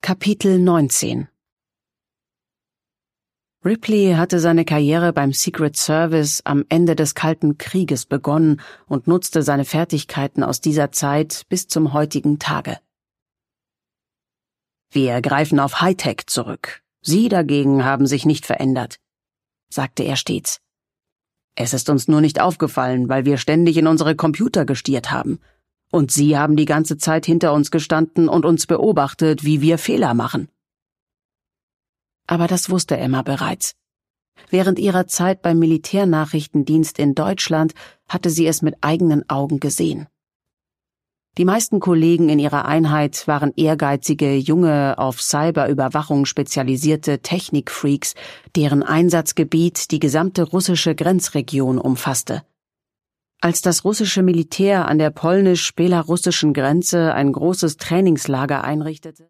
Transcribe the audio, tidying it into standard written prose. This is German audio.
Kapitel 19 Ripley hatte seine Karriere beim Secret Service am Ende des Kalten Krieges begonnen und nutzte seine Fertigkeiten aus dieser Zeit bis zum heutigen Tage. »Wir greifen auf Hightech zurück. Sie dagegen haben sich nicht verändert«, sagte er stets. »Es ist uns nur nicht aufgefallen, weil wir ständig in unsere Computer gestiert haben. Und Sie haben die ganze Zeit hinter uns gestanden und uns beobachtet, wie wir Fehler machen.« Aber das wusste Emma bereits. Während ihrer Zeit beim Militärnachrichtendienst in Deutschland hatte sie es mit eigenen Augen gesehen. Die meisten Kollegen in ihrer Einheit waren ehrgeizige, junge, auf Cyberüberwachung spezialisierte Technikfreaks, deren Einsatzgebiet die gesamte russische Grenzregion umfasste. Als das russische Militär an der polnisch-belarussischen Grenze ein großes Trainingslager einrichtete,